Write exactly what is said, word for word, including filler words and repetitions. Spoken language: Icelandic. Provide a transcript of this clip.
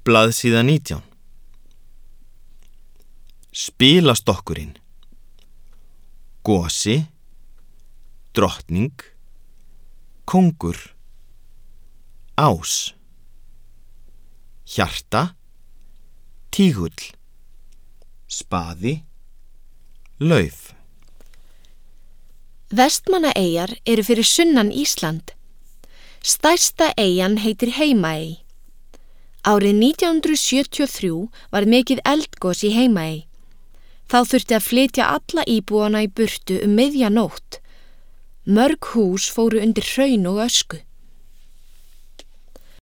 Blaðsíða nítján. Spilastokkurinn. Gosi, drottning, kóngur, ás, hjarta, tígull, spaði, lauf. Vestmannaeyjar eru fyrir sunnan Ísland. Stærsta eyjan heitir Heimaey. Árið nítján hundruð sjötíu og þrjú var mikið eldgos í Heimaey. Þá þurfti að flytja alla íbúana í burtu um miðja nótt. Mörg hús fóru undir hraun og ösku.